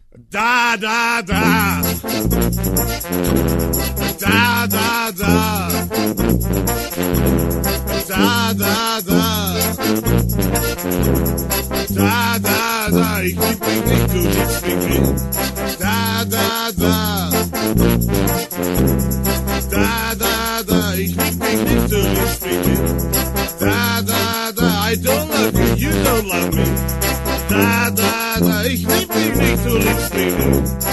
Da, da, da. Da, da, da. Da, da, da. Da, da, da. Ich lieb dich nicht, du liebst mich nicht. Da, da, da. Da, da, da. Ich lieb dich nicht, du liebst mich nicht. Da, da, da. I don't love you, you don't love me. Da, da, da. Ich lieb dich nicht, du liebst mich nicht.